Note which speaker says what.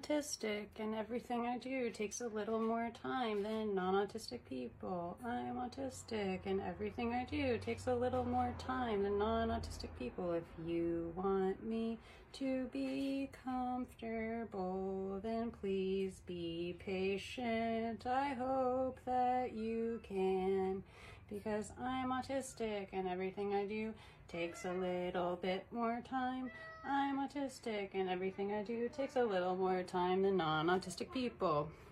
Speaker 1: autistic and everything I do takes a little more time than non-autistic people. I'm autistic and everything I do takes a little more time than non-autistic people. If you want me to be comfortable, then please be patient. I hope that you can, because I'm autistic and everything I do takes a little bit more time. I'm autistic and everything I do takes a little more time than non-autistic people.